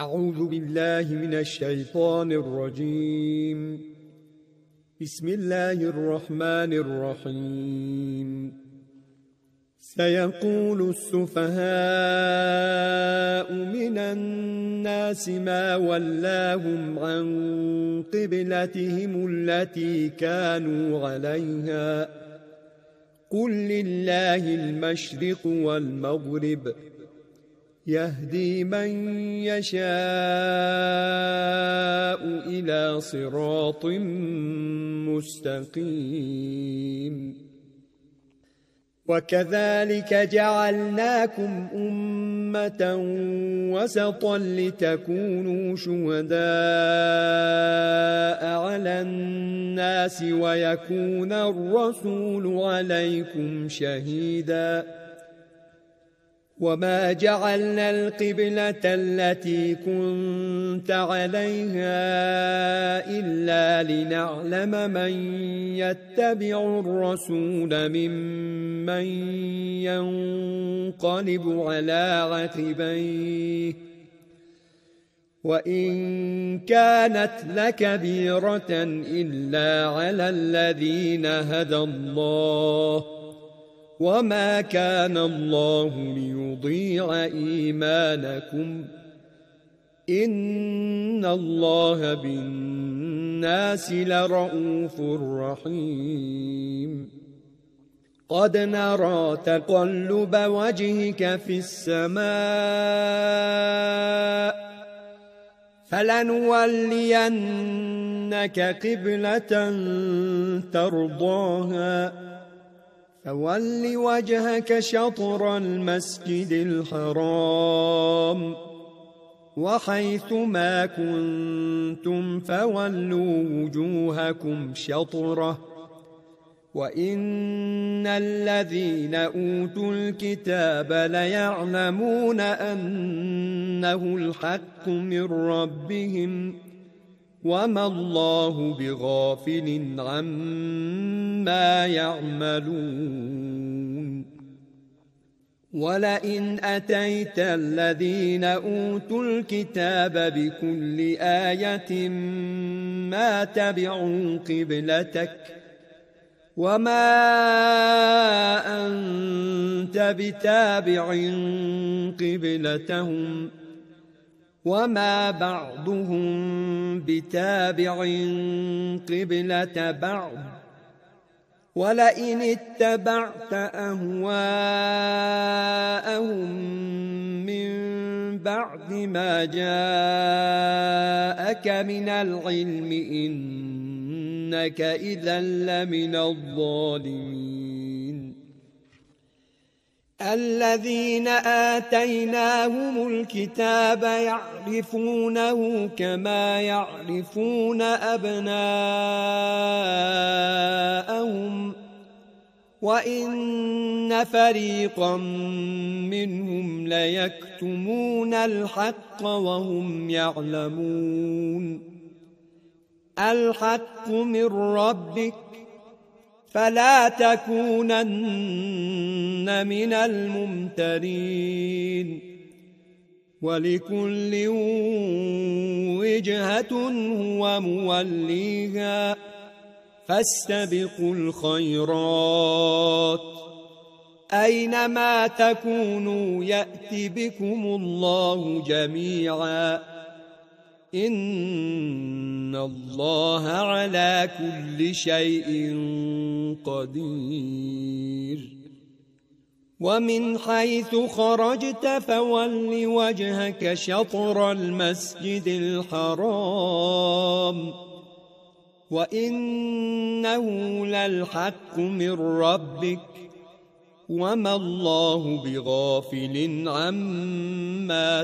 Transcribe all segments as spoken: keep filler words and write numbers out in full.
أعوذ بالله من الشيطان الرجيم. بسم الله الرحمن الرحيم. سيقول السفهاء من الناس ما ولاهم عن قبلتهم التي كانوا عليها قل لله المشرق والمغرب يهدي من يشاء إلى صراط مستقيم. وكذلك جعلناكم أمة وسطا لتكونوا شهداء على الناس ويكون الرسول عليكم شهيدا. وما جعلنا القبلة التي كنت عليها إلا لنعلم من يتبع الرسول ممن ينقلب على عقبيه وإن كانت لكبيرة إلا على الذين هدى الله وما كان الله ليضيع إيمانكم إن الله بالناس لرءوف رحيم. قد نرى تقلب وجهك في السماء فلنولينك قبلة ترضاها فول وجهك شطر المسجد الحرام وحيث ما كنتم فولوا وجوهكم شطره وإن الذين أوتوا الكتاب ليعلمون أنه الحق من ربهم وما الله بغافل عما يعملون. ولئن أتيت الذين أوتوا الكتاب بكل آية ما تبعوا قبلتك وما أنت بتابع قبلتهم وما بعضهم بتابع قبلة بعض ولئن اتبعت أهواءهم من بعد ما جاءك من العلم إنك إذا لمن الظالمين. الذين آتيناهم الكتاب يعرفونه كما يعرفون أبناءهم وإن فريقا منهم ليكتمون الحق وهم يعلمون. الحق من ربك فلا تكونن من الممترين. ولكل وجهة هو موليها فاستبقوا الخيرات أينما تكونوا يأت بكم الله جميعا إن الله على كل شيء قدير. ومن حيث خرجت فول وجهك شطر المسجد الحرام وإنه للحق من ربك وما الله بغافل عما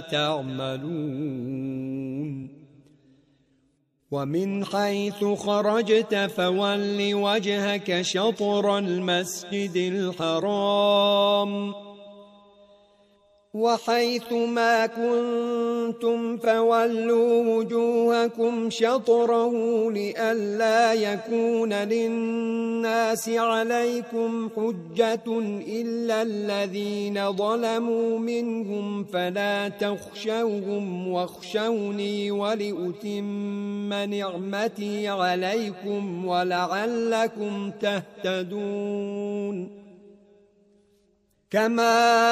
تعملون. ومن حيث خرجت فول وجهك شطر المسجد الحرام وحيث ما كنتم فولوا وجوهكم شطره لئلا يكون للناس عليكم حجة إلا الذين ظلموا منهم فلا تخشوهم واخشوني ولأتم نعمتي عليكم ولعلكم تهتدون. كما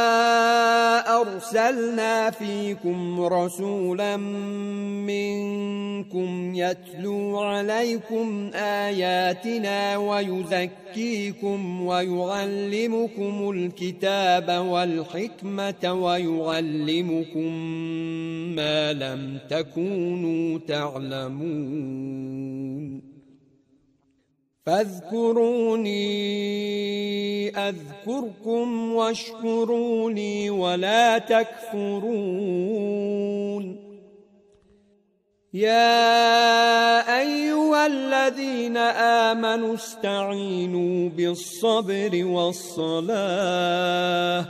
أرسلنا فيكم رسولا منكم يتلو عليكم آياتنا ويزكيكم ويعلمكم الكتاب والحكمة ويعلمكم ما لم تكونوا تعلمون. فاذكروني أذكركم واشكروني ولا تكفرون. يا أيها الذين آمنوا استعينوا بالصبر والصلاة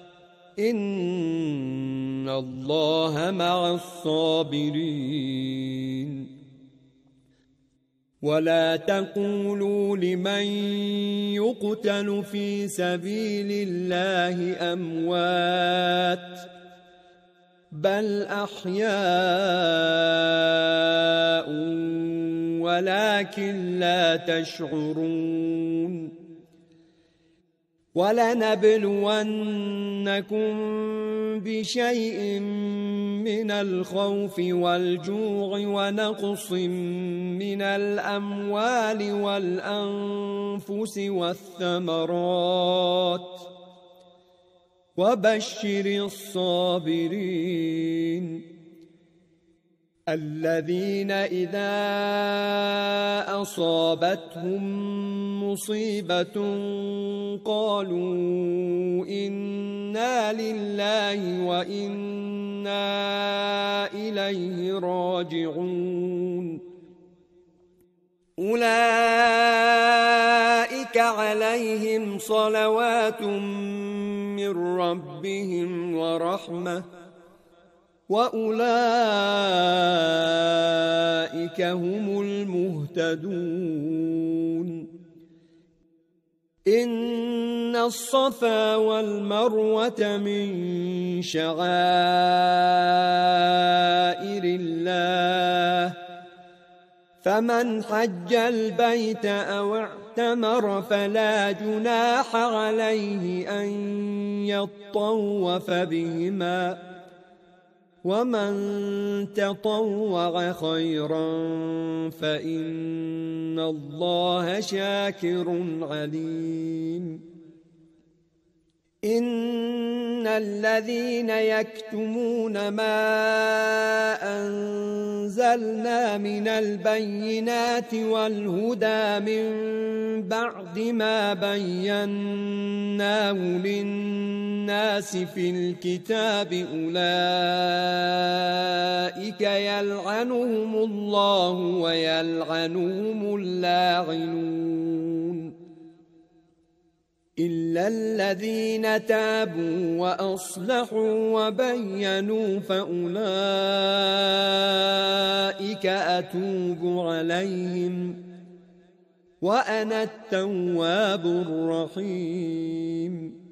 إن الله مع الصابرين. ولا تقولوا لمن يقتل في سبيل الله أموات بل أحياء ولكن لا تشعرون. ولنبلونكم بشيء من الخوف والجوع ونقص من الأموال والأنفس والثمرات وبشر الصابرين الذين إذا أصابتهم مصيبة قالوا إنا لله وإنا إليه راجعون. أولئك عليهم صلوات من ربهم ورحمة وأولئك هم المهتدون. إن الصفا والمروة من شعائر الله فمن حج البيت أو اعتمر فلا جناح عليه أن يطوف بهما ومن تطوع خيرا فإن الله شاكر عليم. إن الذين يكتمون ما أنزلنا من البينات والهدى من بعد ما بيناه للناس في الكتاب أولئك يلعنهم الله ويلعنهم اللاعنون إلا الذين تابوا وأصلحوا وبينوا فأولئك أتوب عليهم وأنا التواب الرحيم.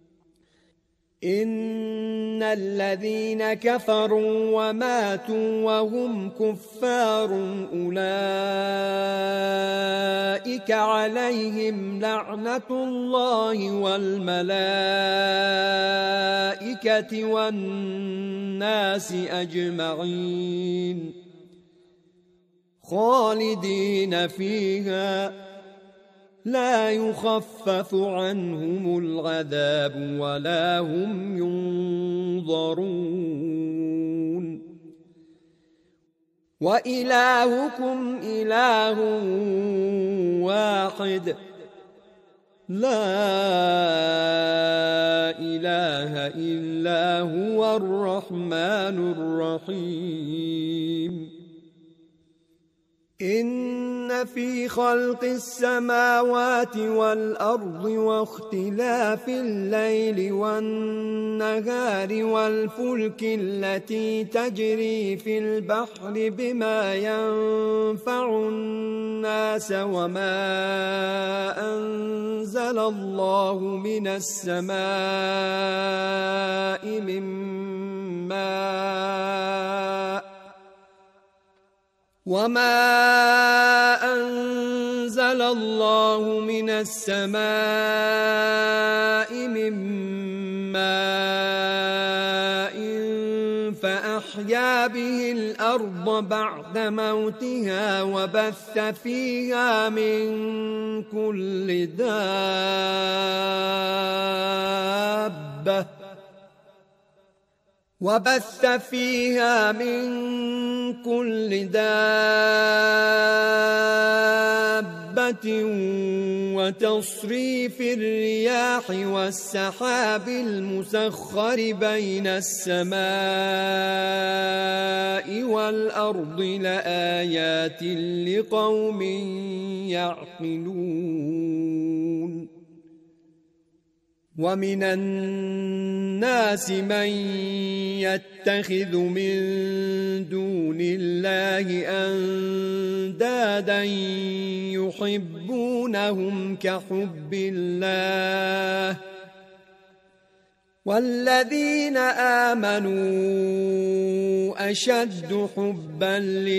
إن الذين كفروا وماتوا وهم كفار أولئك عليهم لعنة الله والملائكة والناس أجمعين خالدين فيها لا يخفف عنهم العذاب ولا هم ينظرون. وإلهكم إله واحد لا إله إلا هو الرحمن الرحيم. إن في خلق السماوات والأرض واختلاف الليل والنهار والفلك التي تجري في البحر بما ينفع الناس وما أنزل الله من السماء من ماء وما أنزل الله من السماء من ماء فأحيا به الأرض بعد موتها وبث فيها من كل دابة وبث فيها من كل دابة وتصريف الرياح والسحاب المسخر بين السماء والأرض لآيات لقوم يعقلون ومن الناس من يتخذ من دون الله أندادا يحبونهم كحب الله والذين آمنوا أشد حبا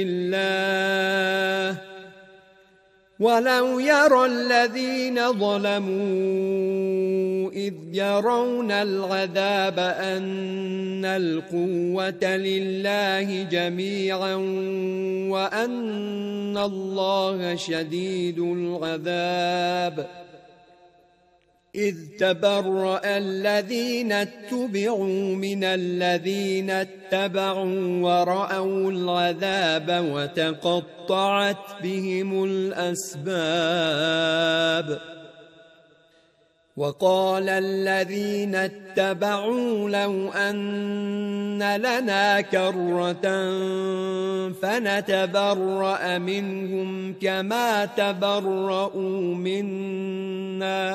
لله ولو يرى الذين ظلموا إذ يرون العذاب أن القوة لله جميعا وأن الله شديد العذاب إذ تبرأ الذين اتبعوا من الذين اتبعوا ورأوا العذاب وتقطعت بهم الأسباب وقال الذين اتبعوا لو أن لنا كرة فنتبرأ منهم كما تبرؤوا منا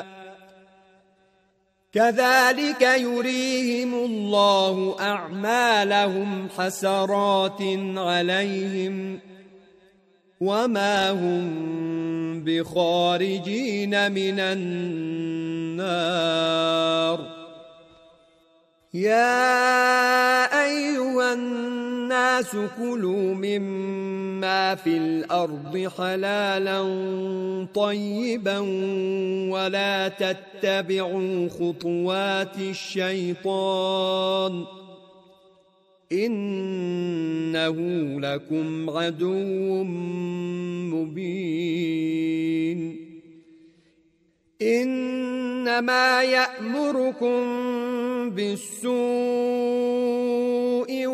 كذلك يريهم الله أعمالهم حسرات عليهم وما هم بخارجين من النار يا أيها الناس كلوا مما في الأرض حلالا طيبا ولا تتبعوا خطوات الشيطان إنه لكم عدو مبين إنما يأمركم بالسوء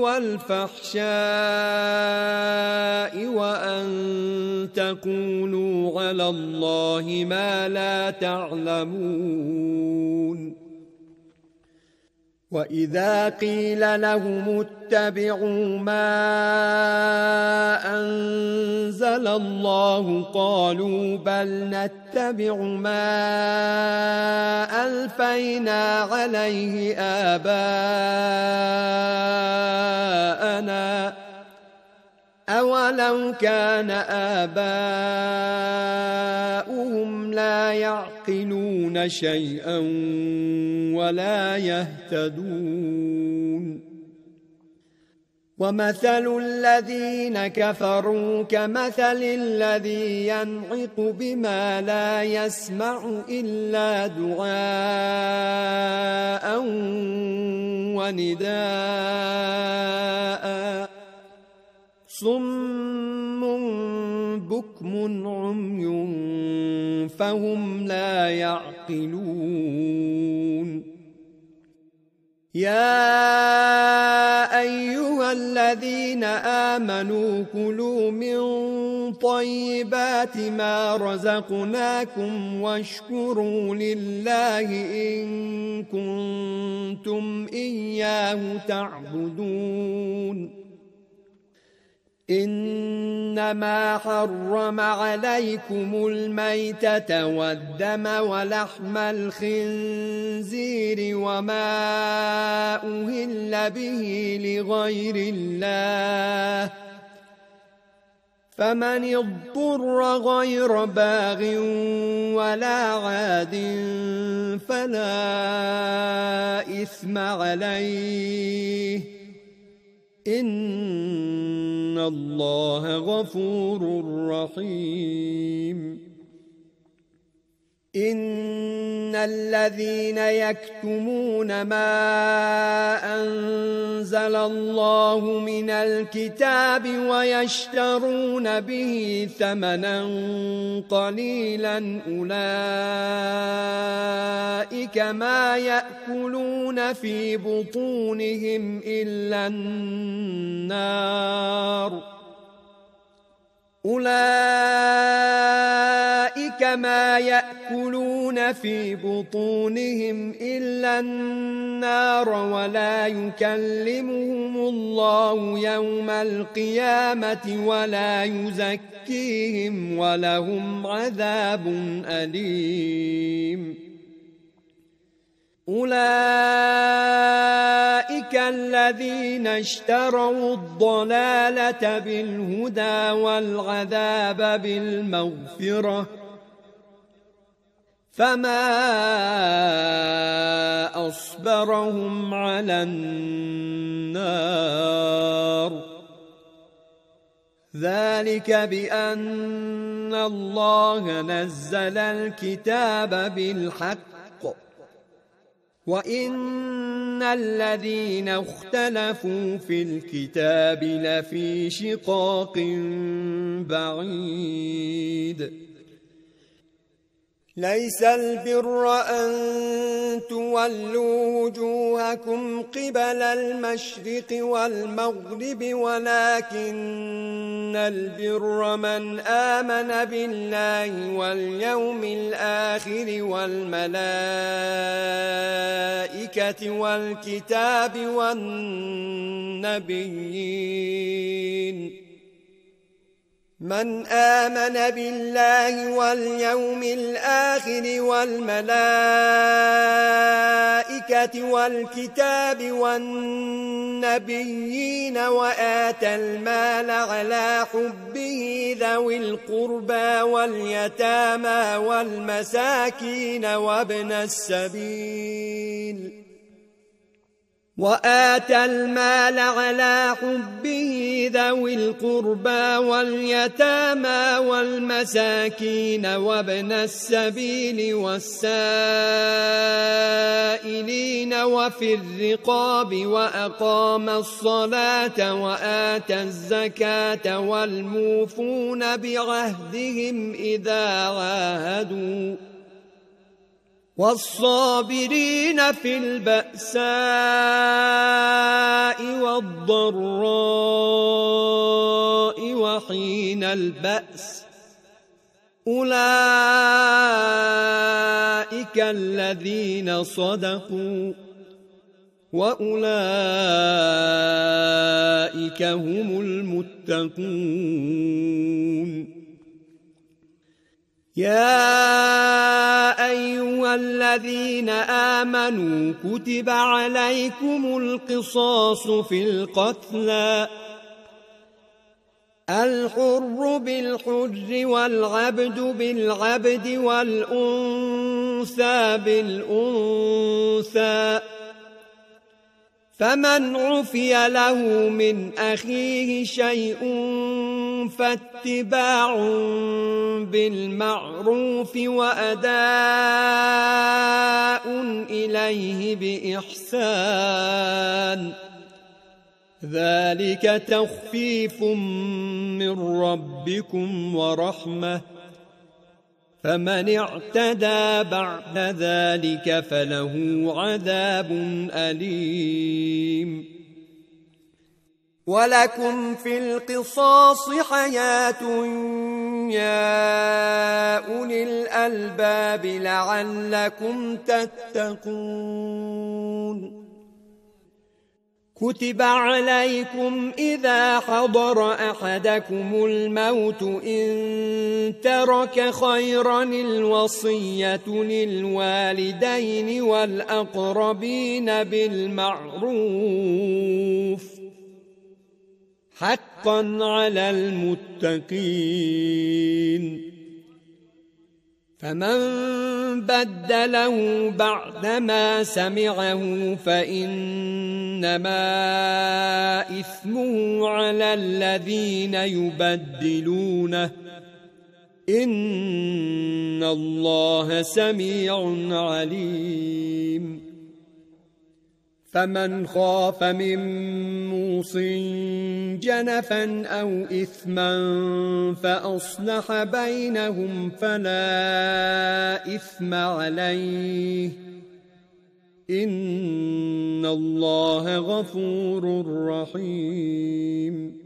والفحشاء وأن تقولوا على الله ما لا تعلمون وإذا قيل لهم اتبعوا ما أنزل الله قالوا بل نتبع ما ألفينا عليه آباءنا أولو كان آباؤهم لا يعقلون شيئا ولا يهتدون ومثل الذين كفروا كمثل الذي ينعق بما لا يسمع إلا دعاء ونداء صم بكم عمي فهم لا يعقلون يا أيها الذين آمنوا كلوا من طيبات ما رزقناكم واشكروا لله إن كنتم إياه تعبدون إنما حرم عليكم الميتة والدم ولحم الخنزير وما أهل به لغير الله فمن اضطر غير باغ ولا عاد فلا إثم عليه إن الله غفور رحيم. إن الذين يكتمون ما أنزل الله من الكتاب ويشترون به ثمنا قليلا أولئك ما يأكلون في بطونهم إلا النار أولئك ما يأكلون في بطونهم إلا النار ولا يكلمهم الله يوم القيامة ولا يزكيهم ولهم عذاب أليم. أولئك الذين اشتروا الضلالة بالهدى والعذاب بالمغفرة فما أصبرهم على النار ذلك بأن الله نزل الكتاب بالحق وإن الذين اختلفوا في الكتاب لفي شقاق بعيد. ليس البر أن تولوا وجوهكم قبل المشرق والمغرب ولكن البر من آمن بالله واليوم الآخر والملائكة والكتاب والنبيين. من آمن بالله واليوم الآخر والملائكة والكتاب والنبيين وآتى المال على حبه ذوي القربى واليتامى والمساكين وابن السبيل وآتى المال على حبه ذوي القربى واليتامى والمساكين وابن السبيل والسائلين وفي الرقاب وأقام الصلاة وآتى الزكاة والموفون بعهدهم إذا عاهدوا والصابرين في البأساء والضراء وحين البأس أولئك الذين صدقوا وأولئك هم المتقون. يا أيها الذين آمنوا كتب عليكم القصاص في القتلى الحر بالحر والعبد بالعبد والأنثى بالأنثى فمن عفي له من أخيه شيء فاتباع بالمعروف وأداء إليه بإحسان ذلك تخفيف من ربكم ورحمة فمن اعتدى بعد ذلك فله عذاب أليم. ولكم في القصاص حياة يا أولي الألباب لعلكم تتقون. كتب عليكم إذا حضر أحدكم الموت إن ترك خيرا الوصية للوالدين والأقربين بالمعروف حقا على المتقين. فمن بدله بعدما سمعه فإنما إثمه على الذين يبدلونه إن الله سميع عليم. فمن خاف من موص جنفا أو إثما فأصلح بينهم فلا إثم عليه إن الله غفور رحيم.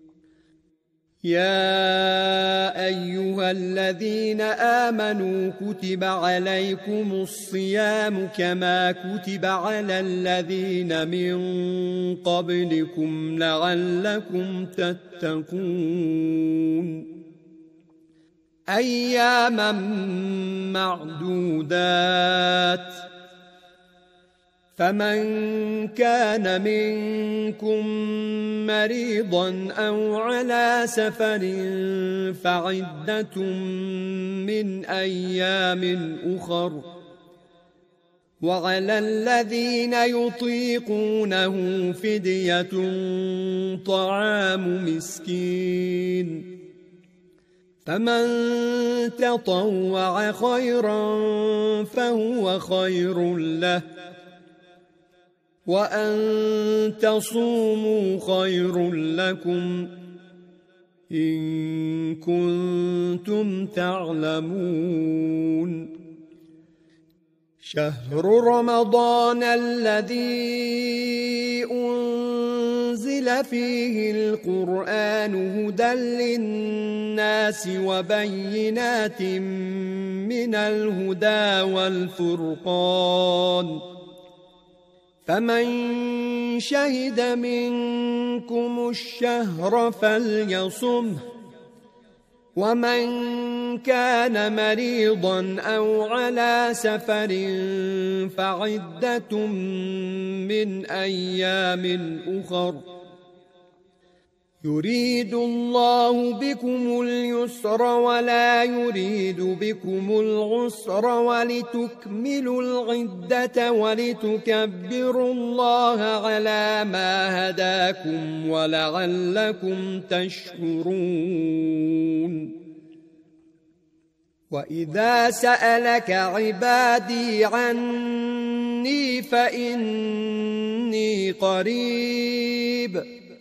يا أيها الذين آمنوا كتب عليكم الصيام كما كتب على الذين من قبلكم لعلكم تتقون. أياما معدودات. فمن كان منكم مريضا أو على سفر فعدة من أيام أخر وعلى الذين يطيقونه فدية طعام مسكين فمن تطوع خيرا فهو خير له وأن تصوموا خير لكم إن كنتم تعلمون. شهر رمضان الذي أنزل فيه القرآن هدى للناس وبينات من الهدى والفرقان فمن شهد منكم الشهر فليصمه ومن كان مريضا أو على سفر فعدة من أيام أخر يريد الله بكم اليسر ولا يريد بكم العسر ولتكملوا العدة ولتكبروا الله على ما هداكم ولعلكم تشكرون. وإذا سألك عبادي عني فإني قريب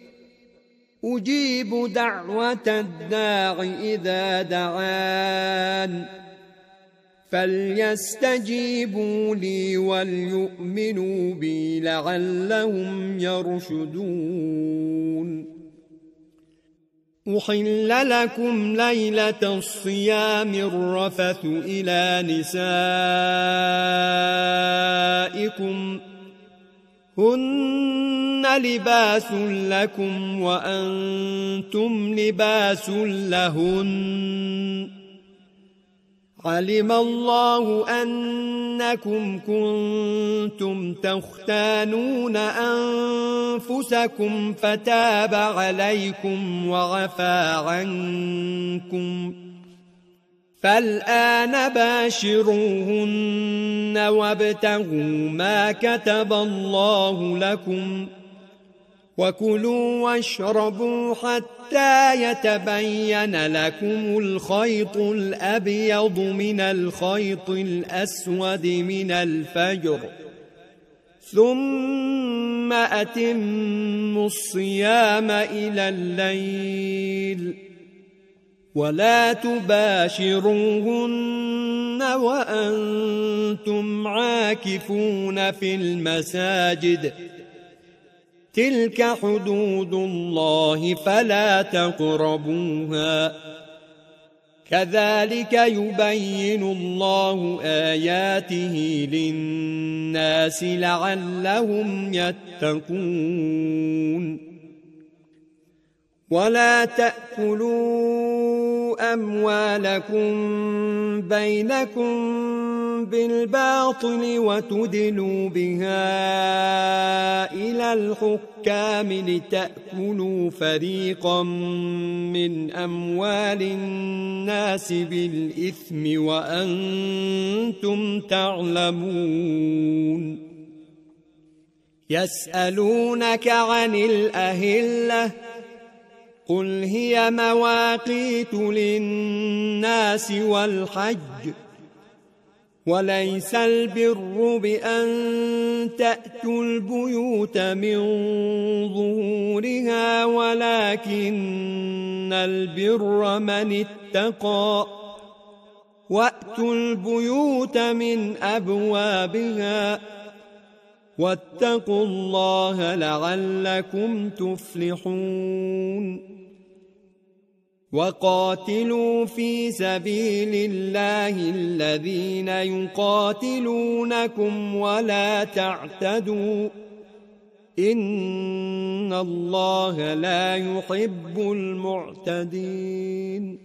أجيب دعوة الداع إذا دعان فليستجيبوا لي وليؤمنوا بي لعلهم يرشدون. أحل لكم ليلة الصيام الرفث إلى نسائكم هن لباس لكم وأنتم لباس لهن علم الله أنكم كنتم تختانون أنفسكم فتاب عليكم وعفى عنكم فالآن باشروهن وابتغوا ما كتب الله لكم وكلوا واشربوا حتى يتبين لكم الخيط الأبيض من الخيط الأسود من الفجر ثم أتموا الصيام إلى الليل ولا تباشروهن وأنتم عاكفون في المساجد تلك حدود الله فلا تقربوها كذلك يبين الله آياته للناس لعلهم يتقون ولا تأكلوا أموالكم بينكم بالباطل وتدلوا بها إلى الحكام لتأكلوا فريقا من أموال الناس بالإثم وأنتم تعلمون يسألونك عن الأهلة قل هي مواقيت للناس والحج وليس البر بأن تأتوا البيوت من ظهورها ولكن البر من اتقى وأتوا البيوت من أبوابها واتقوا الله لعلكم تفلحون وقاتلوا في سبيل الله الذين يقاتلونكم ولا تعتدوا إن الله لا يحب المعتدين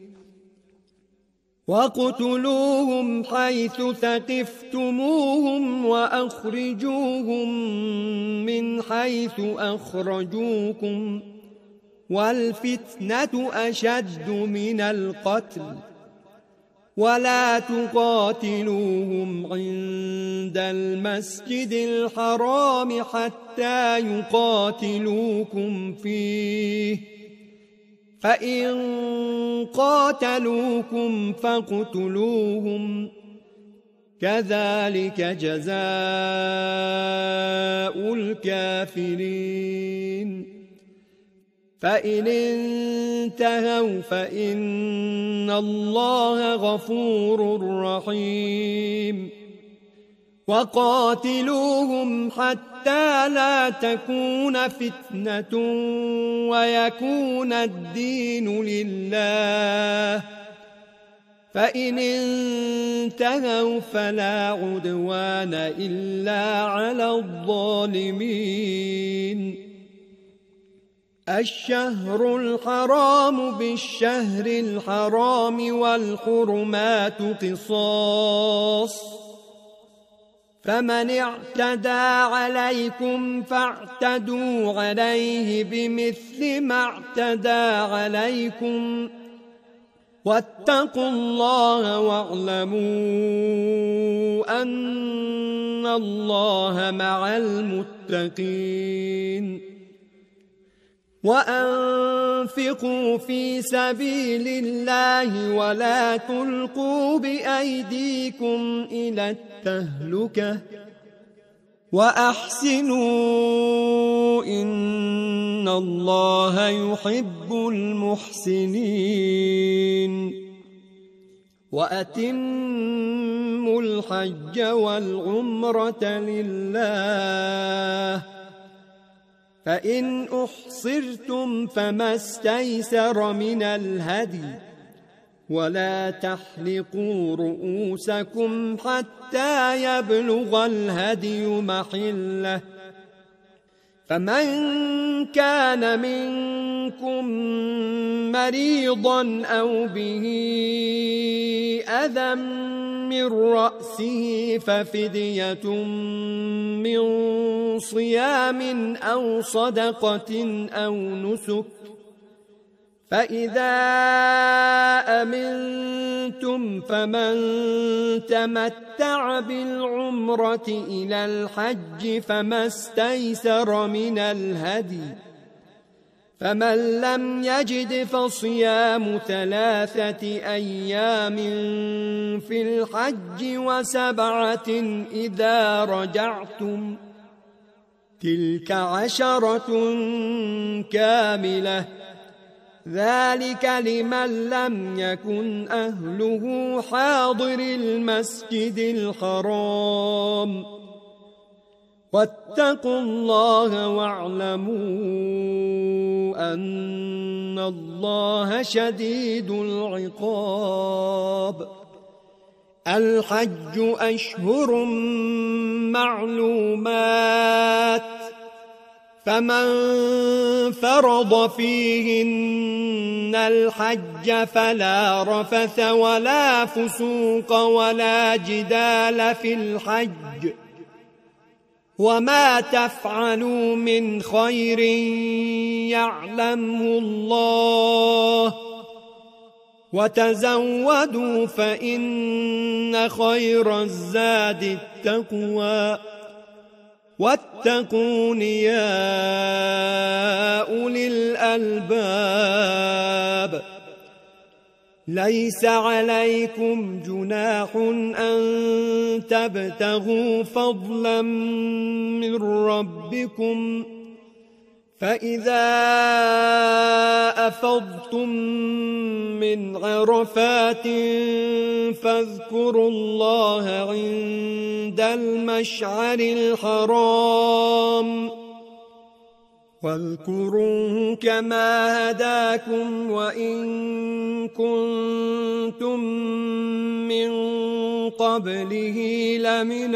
وَاقْتُلُوهُمْ حَيْثُ ثَقِفْتُمُوهُمْ وَأَخْرِجُوهُمْ مِنْ حَيْثُ أَخْرَجُوكُمْ وَالْفِتْنَةُ أَشَدُّ مِنَ الْقَتْلِ وَلَا تُقَاتِلُوهُمْ عِندَ الْمَسْجِدِ الْحَرَامِ حَتَّى يُقَاتِلُوكُمْ فِيهِ فَإِن قَاتَلُوكُمْ فَاقْتُلُوهُمْ كَذَلِكَ جَزَاءُ الْكَافِرِينَ فَإِنِ انتهوا فَإِنَّ اللَّهَ غَفُورٌ رَّحِيمٌ وَقَاتِلُوهُمْ حَتَّى لَا تَكُونَ فِتْنَةٌ وَيَكُونَ الدِّينُ لِلَّهِ فَإِنِ انتهوا فَلَا عُدْوَانَ إِلَّا عَلَى الظَّالِمِينَ الشهر الحرام بالشهر الحرام والحرمات قصاص فمن اعتدى عليكم فاعتدوا عليه بمثل ما اعتدى عليكم واتقوا الله واعلموا أن الله مع المتقين وأنفقوا في سبيل الله ولا تلقوا بأيديكم إلى التهلكة وأحسنوا إن الله يحب المحسنين وأتموا الحج والعمرة لله فإن أحصرتم فما استيسر من الهدي ولا تحلقوا رؤوسكم حتى يبلغ الهدي محله فمن كان منكم مريضا أو به أذى من رأسه ففدية من صيام أو صدقة أو نسك فإذا أمنتم فمن تمتع بالعمرة إلى الحج فما استيسر من الهدي فمن لم يجد فصيام ثلاثة أيام في الحج وسبعة إذا رجعتم تلك عشرة كاملة ذلك لمن لم يكن أهله حاضر المسجد الحرام واتقوا الله واعلموا أن الله شديد العقاب. الحج أشهر معلومات، فمن فرض فيهن الحج فلا رفث ولا فسوق ولا جدال في الحج، وما تفعلوا من خير يعلمه الله، وتزودوا فإن خير الزاد التقوى، واتقون يا أولي الألباب. ليس عليكم جناح أن تبتغوا فضلا من ربكم، فإذا أفضتم من عرفات فاذكروا الله عند المشعر الحرام، واذكروه كما هداكم وإن كنتم من قبله لمن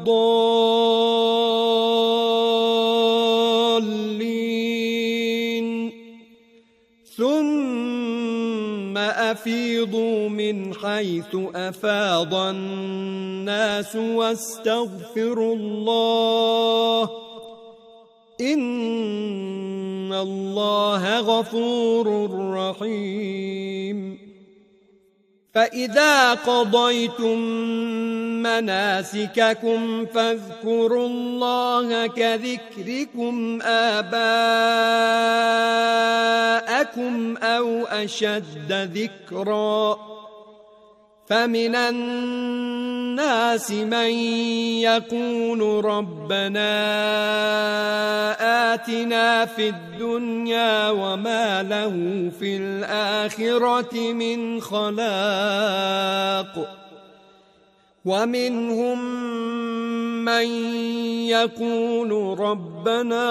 الضالين. ثم أفيضوا من حيث أفاض الناس واستغفروا الله، إن الله غفور رحيم. فإذا قضيتم مناسككم فاذكروا الله كذكركم آباءكم أو أشد ذكرا، فمن الناس من يقول ربنا آتنا في الدنيا وما له في الآخرة من خلاق، ومنهم من يقول ربنا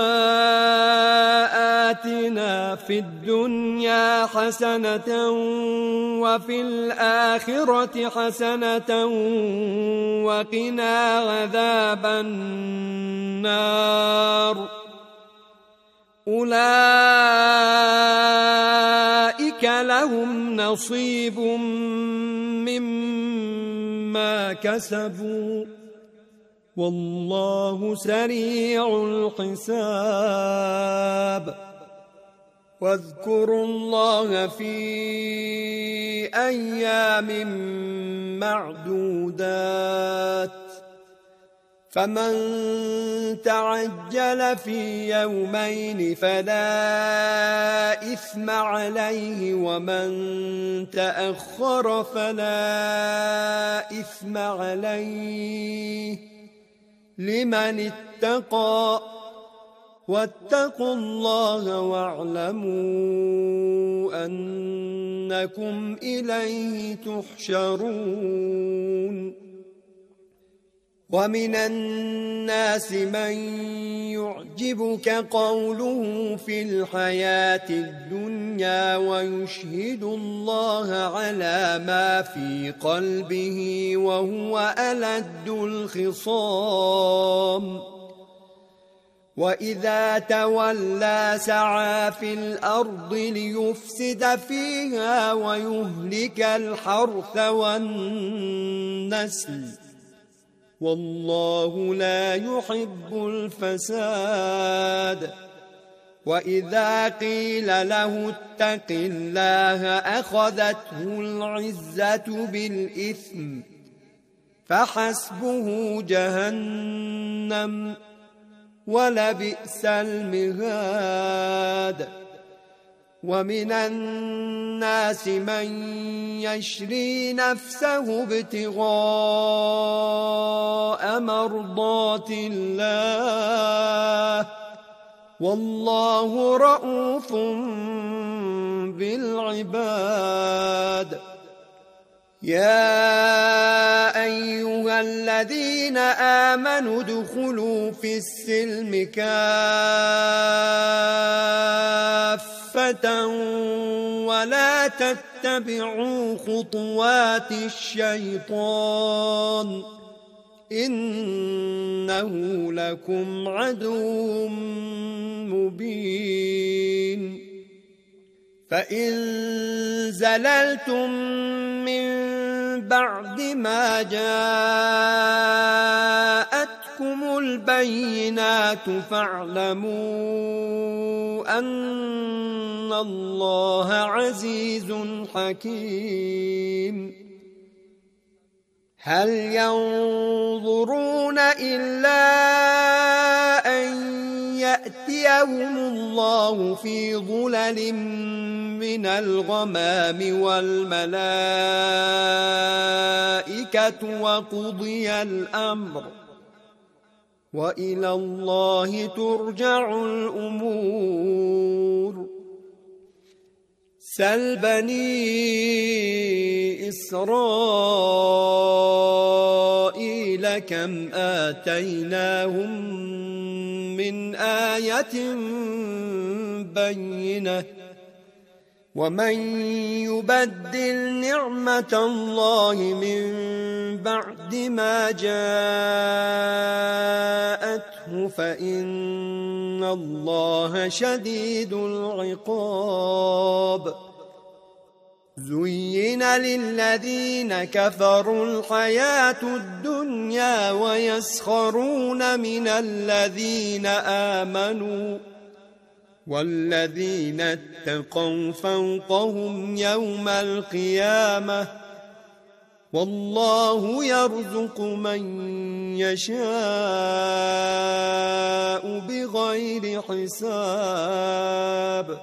آتنا في الدنيا حسنة وفي الآخرة حسنة وقنا عذاب النار. أولئك لهم نصيب مما كسبوا، والله سريع الحساب. واذكروا الله في أيام معدودات، فمن تعجل في يومين فلا إثم عليه، ومن تأخر فلا إثم عليه لمن اتقى، واتقوا الله واعلموا أنكم إليه تحشرون. ومن الناس من يعجبك قوله في الحياة الدنيا ويشهد الله على ما في قلبه وهو ألد الخصام، وإذا تولى سعى في الأرض ليفسد فيها ويهلك الحرث والنسل، والله لا يحب الفساد. وإذا قيل له اتق الله أخذته العزة بالإثم، فحسبه جهنم ولبئس المهاد. ومن الناس من يشري نفسه ابتغاء مرضات الله، والله رؤوف بالعباد. يا أيها الذين آمنوا ادخلوا في السلم كافة خفة ولا تتبعوا خطوات الشيطان إنه لكم عدو مبين فإن زللتم من بعد ما جاءتكم البينات فاعلموا أن الله عزيز حكيم هل ينظرون إلا أن يأتيهم الله في ظلل من الغمام والملائكة وقضي الأمر وإلى الله ترجع الأمور سل بني إسرائيل كم آتيناهم من آية بينة ومن يبدل نعمة الله من بعد ما جاءته فإن الله شديد العقاب زين للذين كفروا الحياة الدنيا ويسخرون من الذين آمنوا والذين اتقوا فوقهم يوم القيامة والله يرزق من يشاء بغير حساب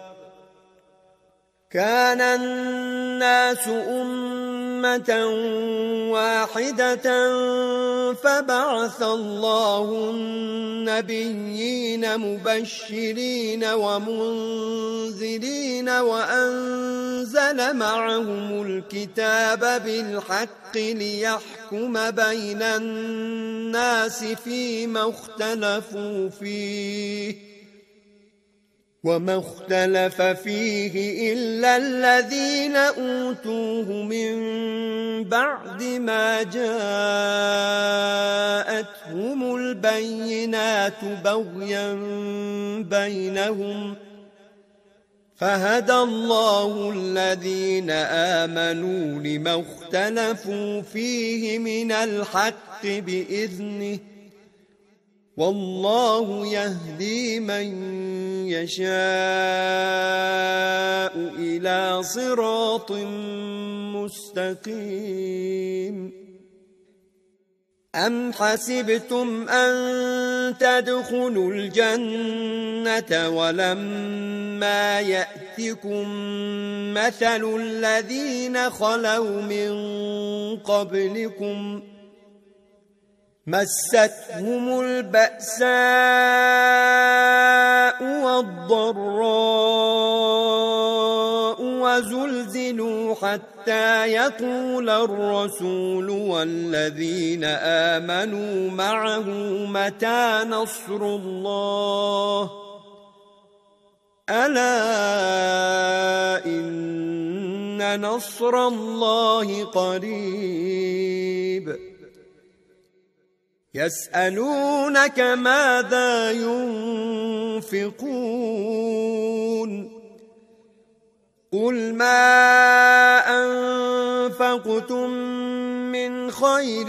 كان الناس أمة واحدة فبعث الله النبيين مبشرين ومنذرين وأنزل معهم الكتاب بالحق ليحكم بين الناس فيما اختلفوا فيه وما اختلف فيه إلا الذين أوتوه من بعد ما جاءتهم البينات بغيا بينهم فهدى الله الذين آمنوا لما اختلفوا فيه من الحق بإذنه والله يهدي من يشاء إلى صراط مستقيم أم حسبتم أن تدخلوا الجنة ولما يأتكم مثل الذين خلوا من قبلكم مستهم البأساء والضراء وزلزلوا حتى يقول الرسول والذين آمنوا معه متى نصر الله ألا إن نصر الله قريب يسألونك ماذا ينفقون قل ما أنفقتم من خير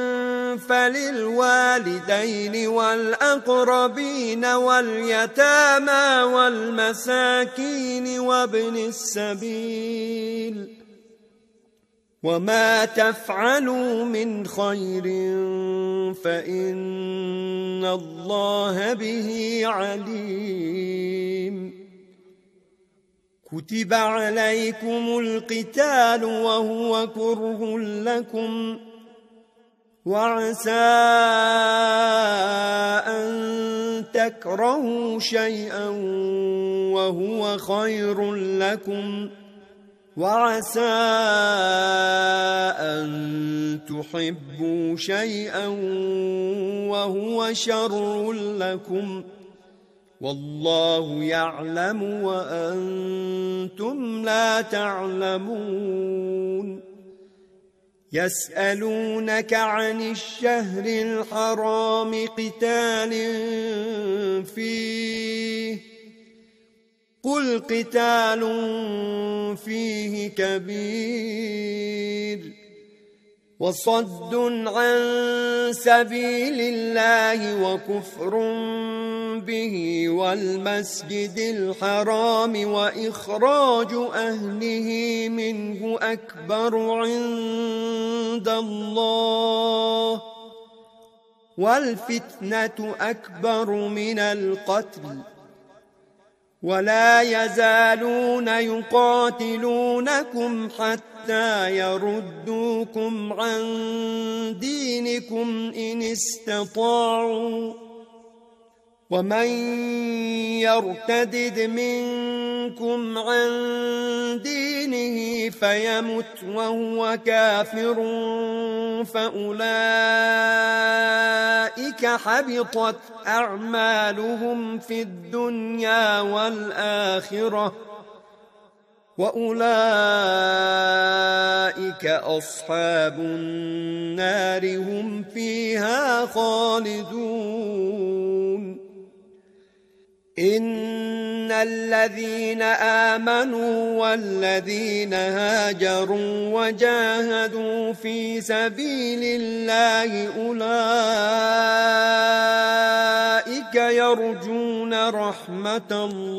فللوالدين والأقربين واليتامى والمساكين وابن السبيل وما تفعلوا من خير فإن الله به عليم كتب عليكم القتال وهو كره لكم وعسى أن تكرهوا شيئا وهو خير لكم وعسى أن تحبوا شيئا وهو شر لكم والله يعلم وأنتم لا تعلمون يسألونك عن الشهر الحرام قتال فيه قل قتال فيه كبير وصد عن سبيل الله وكفر به والمسجد الحرام وإخراج أهله منه أكبر عند الله والفتنة أكبر من القتل ولا يزالون يقاتلونكم حتى يردوكم عن دينكم إن استطاعوا ومن يرتدد منكم عن دينه فيمت وهو كافر فأولئك حبطت أعمالهم في الدنيا والآخرة وأولئك أصحاب النار هم فيها خالدون إن الذين آمنوا والذين هاجروا وجاهدوا في سبيل الله أولئك يرجون رحمة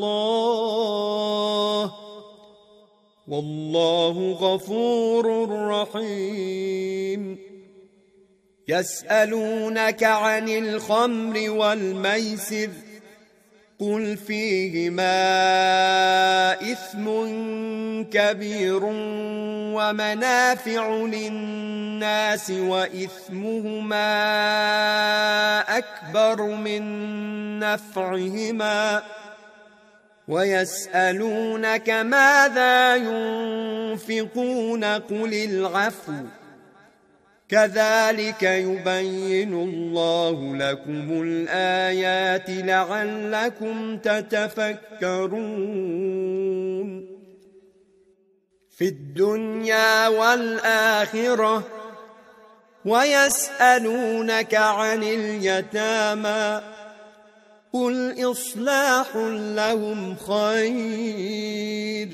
الله والله غفور رحيم يسألونك عن الخمر والميسر قل فيهما إثم كبير ومنافع للناس وإثمهما أكبر من نفعهما ويسألونك ماذا ينفقون قل العفو كذلك يبين الله لكم الآيات لعلكم تتفكرون في الدنيا والآخرة ويسألونك عن اليتامى قل إصلاح لهم خير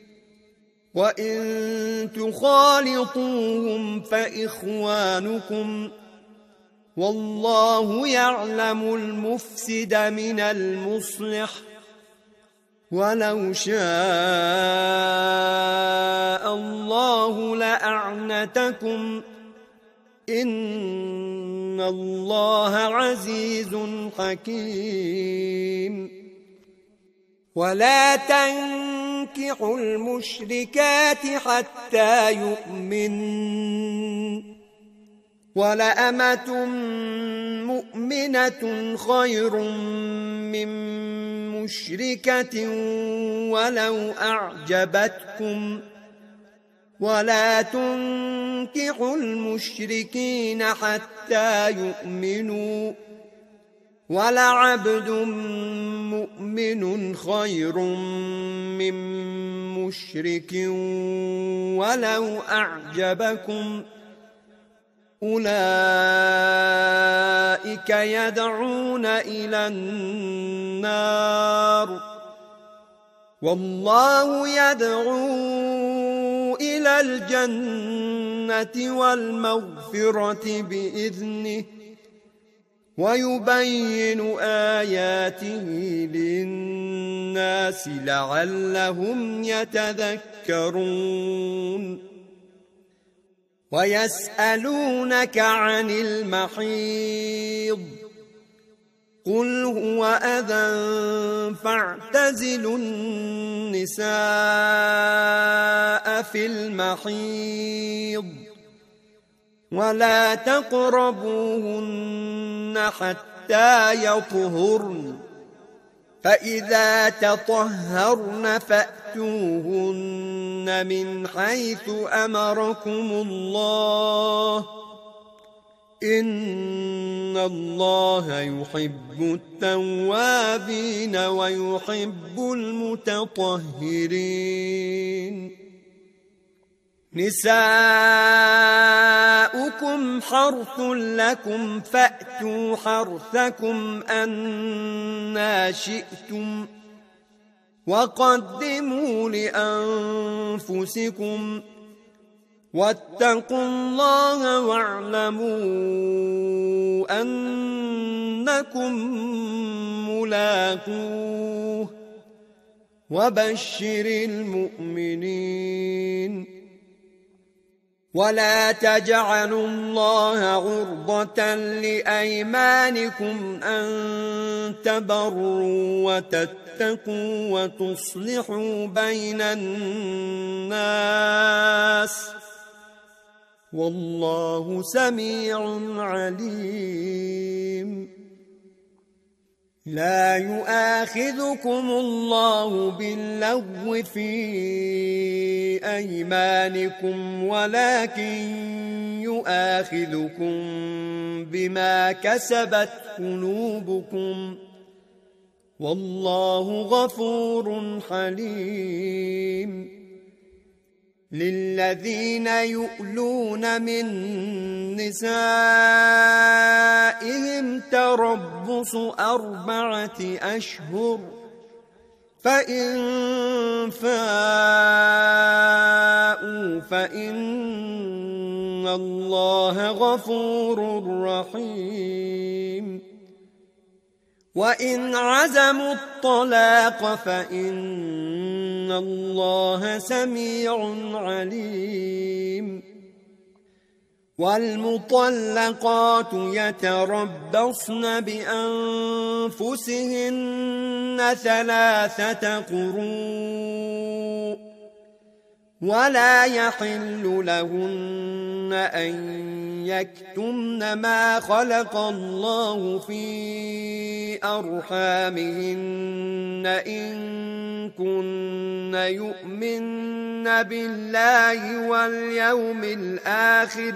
وإن تخالطوهم فإخوانكم والله يعلم المفسد من المصلح ولو شاء الله لأعنتكم إن الله عزيز حكيم ولا تنكحوا المشركات حتى يؤمنوا ولأمة مؤمنة خير من مشركة ولو أعجبتكم ولا تنكحوا المشركين حتى يؤمنوا ولعبد مؤمن خير من مشرك ولو أعجبكم أولئك يدعون إلى النار والله يدعو إلى الجنة والمغفرة بإذنه ويبين آياته للناس لعلهم يتذكرون ويسألونك عن المحيض قل هو أذى فاعتزلوا النساء في المحيض ولا تقربوهن حتى يطهرن فإذا تطهرن فأتوهن من حيث أمركم الله إن الله يحب التوابين ويحب المتطهرين نساؤكم حرث لكم فأتوا حرثكم أنى شئتم وقدموا لأنفسكم واتقوا الله واعلموا أنكم ملاقوه وبشر المؤمنين ولا تجعلوا الله عرضة لأيمانكم أن تبروا وتتقوا وتصلحوا بين الناس والله سميع عليم لا يؤاخذكم الله باللغو في أيمانكم ولكن يؤاخذكم بما كسبت قلوبكم والله غفور حليم للذين يؤلون من نسائهم تربص أربعة أشهر فإن فاءوا فإن الله غفور رحيم وإن عزموا الطلاق فإن الله سميع عليم والمطلقات يتربصن بأنفسهن ثلاثة قروء ولا يحل لهن أن يكتمن ما خلق الله في أرحامهن إن كن يؤمن بالله واليوم الآخر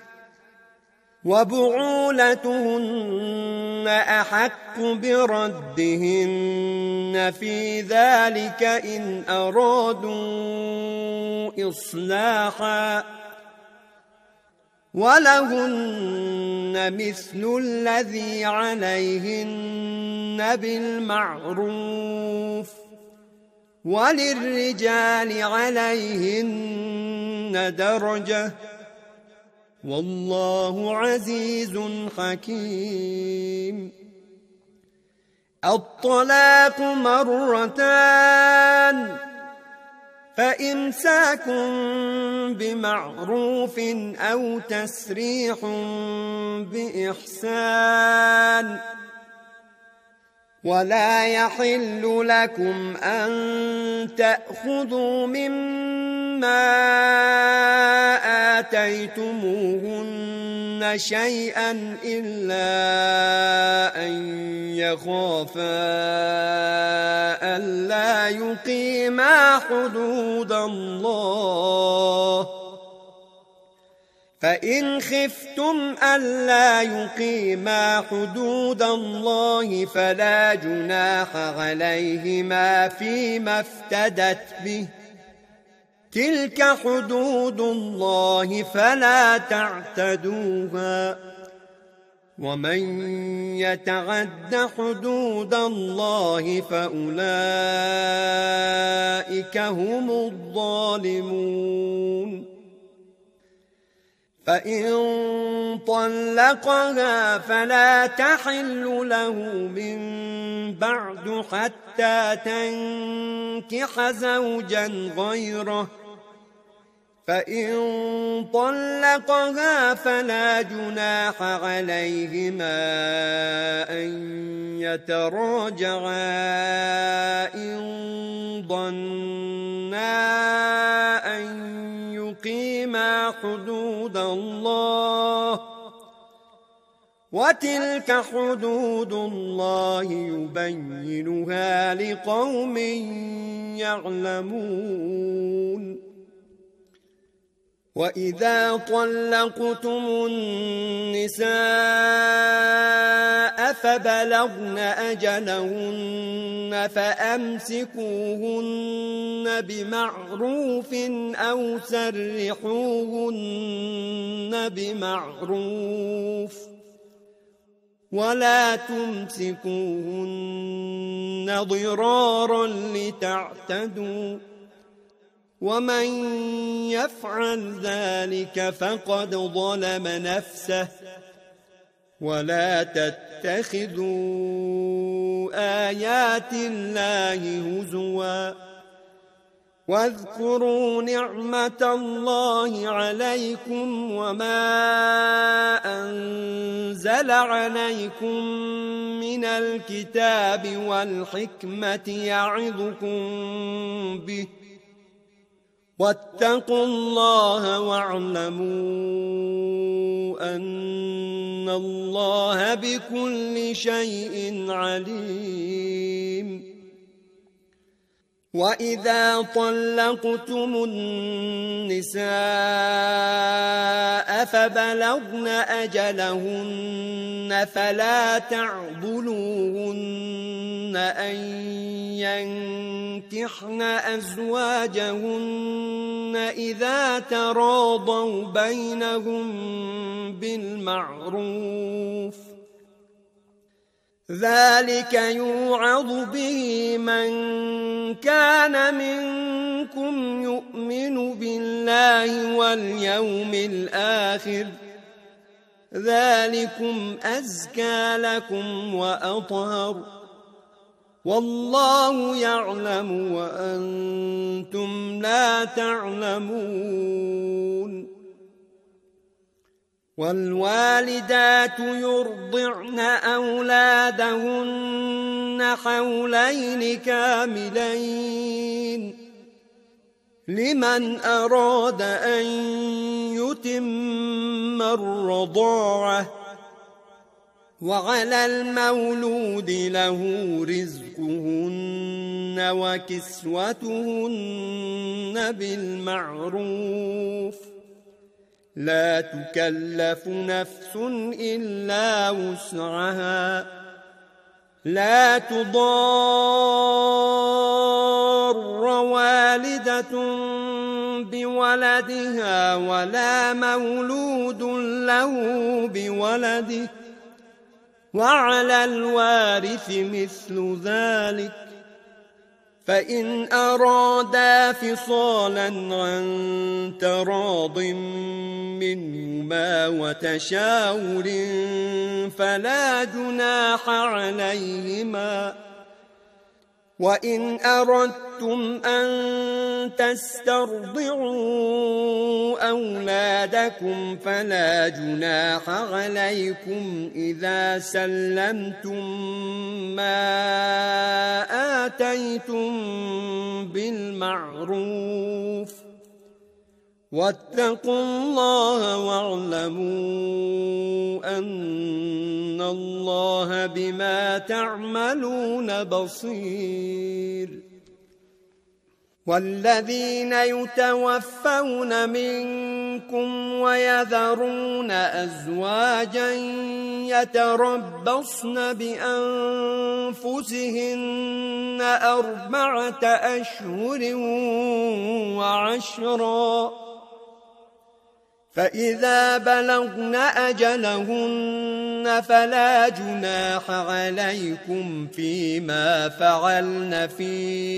وبعولتهن أحق بردهن في ذلك إن أرادوا إصلاحا ولهن مثل الذي عليهن بالمعروف وللرجال عليهن درجة والله عزيز حكيم الطلاق مرتان فإمساك بمعروف أو تسريح بإحسان ولا يحل لكم أن تأخذوا مما آتيتموهن شيئا إلا أن يخافا ألا يقيما حدود الله فإن خفتم ألا يقيما حدود الله فلا جناح عليهما فيما افتدت به تلك حدود الله فلا تعتدوها ومن يتعد حدود الله فأولئك هم الظالمون فإن طلقها فلا تحل له من بعد حتى تنكح زوجا غيره فإن طلقها فلا جناح عليهما أن يتراجعا إن ظنا أن يقيما حدود الله وتلك حدود الله يبينها لقوم يعلمون وإذا طلقتم النساء فبلغن أجلهن فأمسكوهن بمعروف أو سرحوهن بمعروف ولا تمسكوهن ضرارا لتعتدوا ومن يفعل ذلك فقد ظلم نفسه ولا تتخذوا آيات الله هزوا واذكروا نعمة الله عليكم وما أنزل عليكم من الكتاب والحكمة يعظكم به واتقوا الله واعلموا أن الله بكل شيء عليم وإذا طلقتم النساء فبلغن أجلهن فلا تعضلوهن أن ينكحن أزواجهن إذا تراضوا بينهم بالمعروف ذلك يوعظ به من كان منكم يؤمن بالله واليوم الآخر ذلكم أزكى لكم وأطهر والله يعلم وأنتم لا تعلمون والوالدات يرضعن أولادهن حولين كاملين لمن أراد أن يتم الرضاعة وعلى المولود له رزقهن وكسوتهن بالمعروف لا تكلف نفس إلا وسعها لا تضار والدة بولدها ولا مولود له بولده وعلى الوارث مثل ذلك فإن أرادا فصالا عن تراض منهما وتشاور فلا جناح عليهما وإن أردتم أن تسترضعوا أولادكم فلا جناح عليكم إذا سلمتم ما آتيتم بالمعروف واتقوا الله واعلموا أن الله بما تعملون بصير والذين يتوفون منكم ويذرون أزواجا يتربصن بأنفسهن أربعة أشهر وعشرا فإذا بلغن أجلهن فلا جناح عليكم فيما فعلن في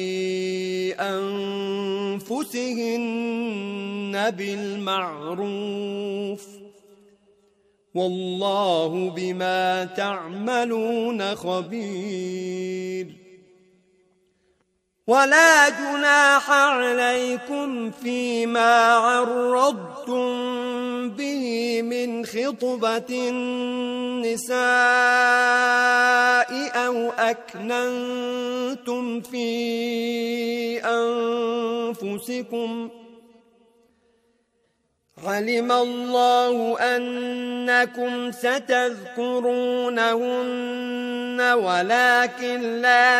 أنفسهن بالمعروف والله بما تعملون خبير ولا جناح عليكم فيما عرضتم به من خطبة النساء أو أكننتم في أنفسكم علم الله أنكم ستذكرونهن ولكن لا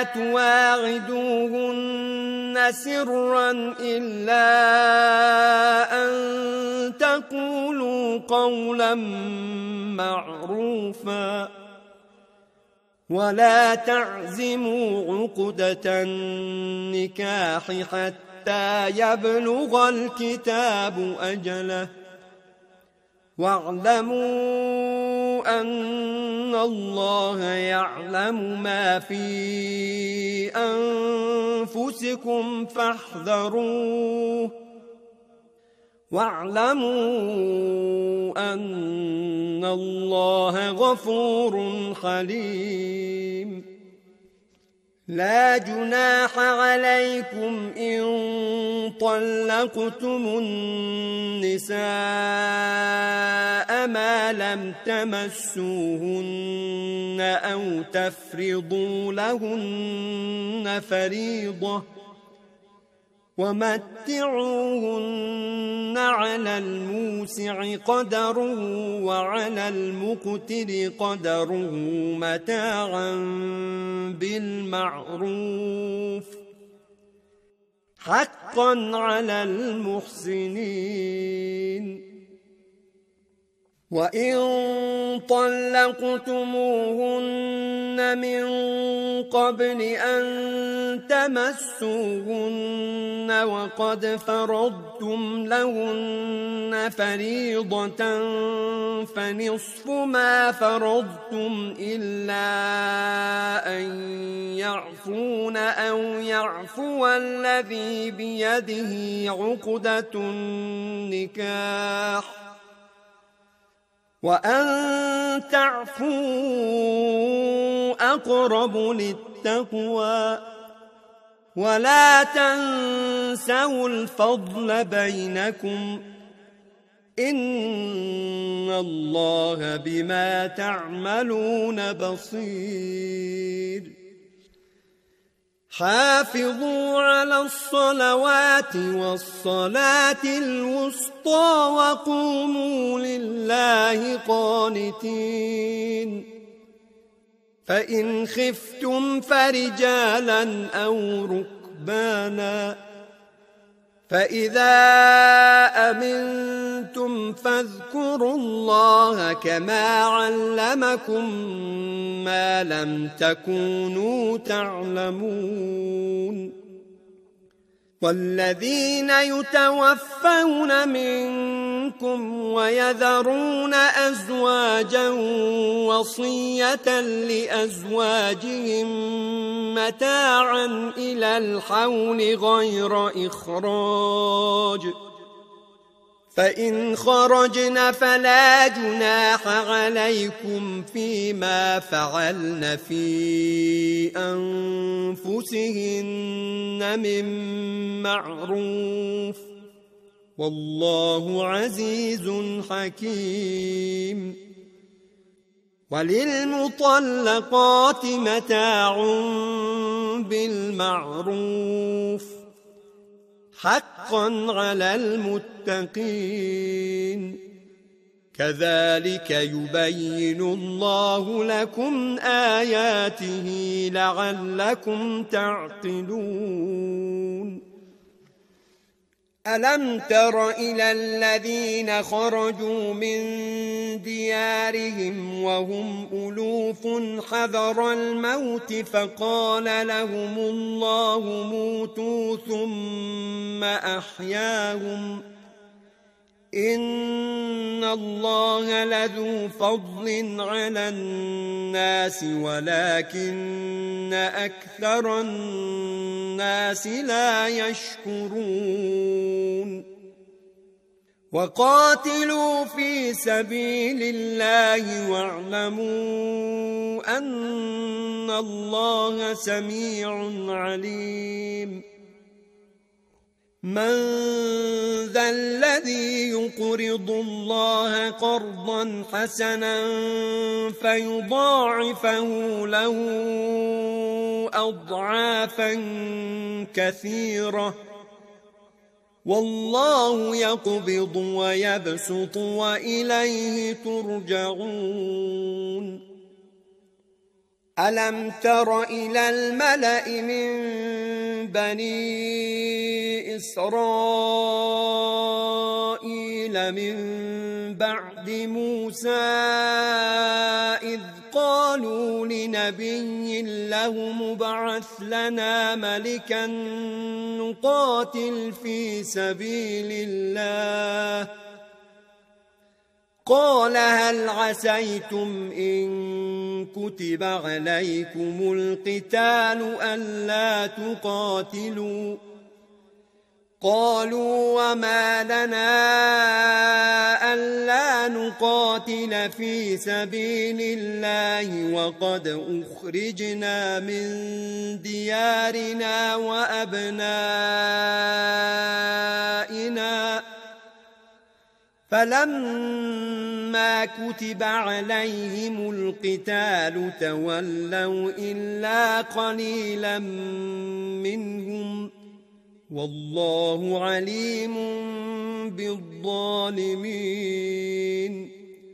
تواعدوهن سرا إلا أن قولا معروفا ولا تعزموا عقدة النكاح حتى يبلغ الكتاب أجله واعلموا أن الله يعلم ما في أنفسكم فاحذروه واعلموا أن الله غفور حليم لا جناح عليكم إن طلقتم النساء ما لم تمسوهن أو تفرضوا لهن فريضة ومتعوهن على الموسع قدره وعلى المقتر قدره متاعا بالمعروف حقا على المحسنين وإن طلقتموهن من قبل أن تمسوهن وقد فرضتم لهن فريضة فنصف ما فرضتم إلا أن يعفون أو يعفو الذي بيده عقدة النكاح وأن تعفوا أقرب للتقوى ولا تنسوا الفضل بينكم إن الله بما تعملون بصير حافظوا على الصلوات والصلاة الوسطى وقوموا لله قانتين فإن خفتم فرجالا أو ركبانا فإذا أمنتم فاذكروا الله كما علمكم ما لم تكونوا تعلمون والذين يتوفون منكم ويذرون أزواجا وصية لأزواجهم متاعا إلى الحول غير إخراج فإن خرجن فلا جناح عليكم فيما فعلن في أنفسهن من معروف والله عزيز حكيم وللمطلقات متاع بالمعروف حقا على المتقين كذلك يبين الله لكم آياته لعلكم تعقلون ألم تر إلى الذين خرجوا من ديارهم وهم ألوف حذر الموت فقال لهم الله موتوا ثم أحياهم إن الله لذو فضل على الناس ولكن أكثر الناس لا يشكرون وقاتلوا في سبيل الله واعلموا أن الله سميع عليم من ذا الذي يقرض الله قرضا حسنا فيضاعفه له أضعافا كثيرة والله يقبض ويبسط وإليه ترجعون ألم تر إلى الملأ من بني إسرائيل من بعد موسى إذ قالوا لنبي له مبعث لنا ملكا نقاتل في سبيل الله قال هل عسيتم إن كتب عليكم القتال ألا تقاتلوا قالوا وما لنا ألا نقاتل في سبيل الله وقد أخرجنا من ديارنا وأبنائنا فلما كتب عليهم القتال تولوا إلا قليلا منهم والله عليم بالظالمين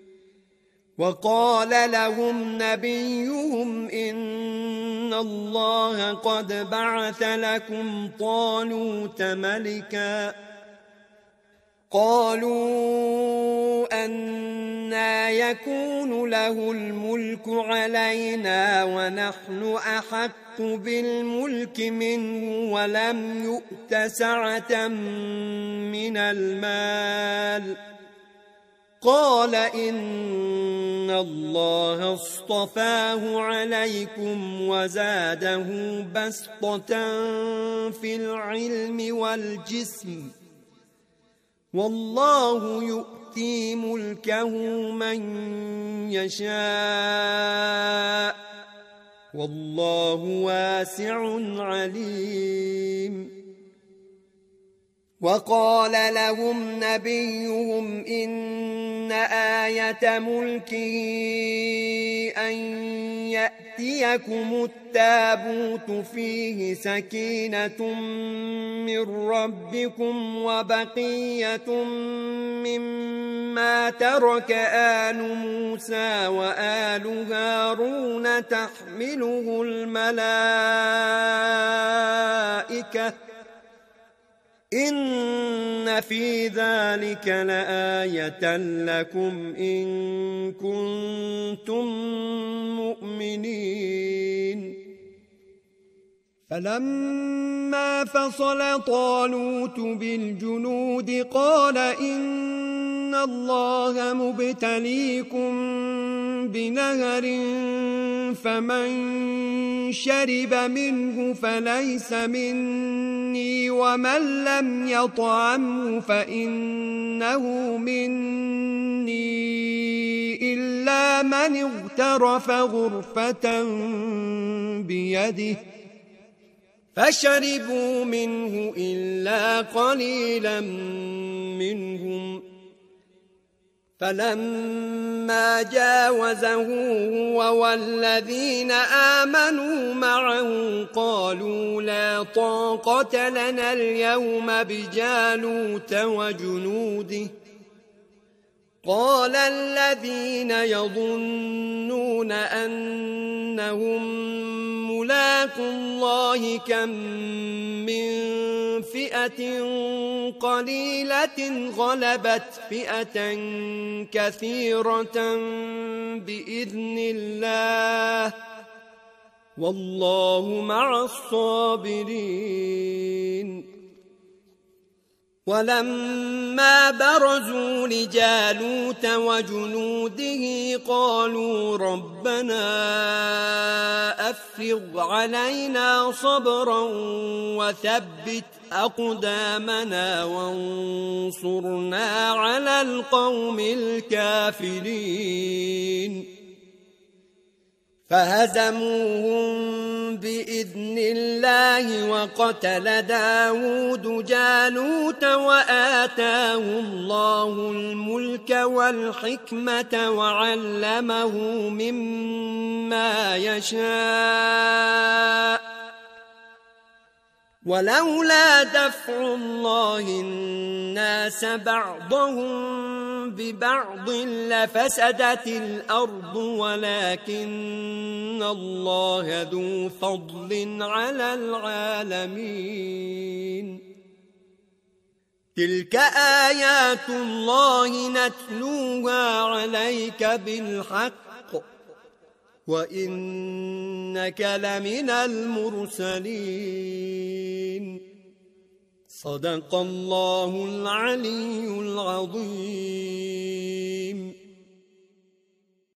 وقال لهم نبيهم إن الله قد بعث لكم طالوت ملكا قالوا أنى يكون له الملك علينا ونحن أحق بالملك منه ولم يؤت سعة من المال قال إن الله اصطفاه عليكم وزاده بسطة في العلم والجسم والله يؤتي ملكه من يشاء والله واسع عليم وقال لهم نبيهم إن آية ملكه أن يأتيكم التابوت فيه سكينة من ربكم وبقية مما ترك آل موسى وآل هارون تحمله الملائكة إن في ذلك لآية لكم إن كنتم مؤمنين فلما فصل طالوت بالجنود قال إن الله مبتليكم بنهر فمن شرب منه فليس مني ومن لم يطعمه فإنه مني إلا من اغترف غرفة بيده فشربوا منه إلا قليلا منهم فلما جاوزه هو والذين آمنوا معه قالوا لا طاقة لنا اليوم بجالوت وجنوده قال الذين يظنون أنهم ملاقو الله كم من فئة قليلة غلبت فئة كثيرة بإذن الله والله مع الصابرين ولما برزوا لجالوت وجنوده قالوا ربنا أفرغ علينا صبرا وثبت أقدامنا وانصرنا على القوم الكافرين فهزموهم بإذن الله وقتل داود جالوت وآتاه الله الملك والحكمة وعلمه مما يشاء ولولا دفع الله الناس بعضهم ببعض لفسدت الأرض ولكن الله ذو فضل على العالمين تلك آيات الله نتلوها عليك بالحق وإنك لمن المرسلين صدق الله العلي العظيم.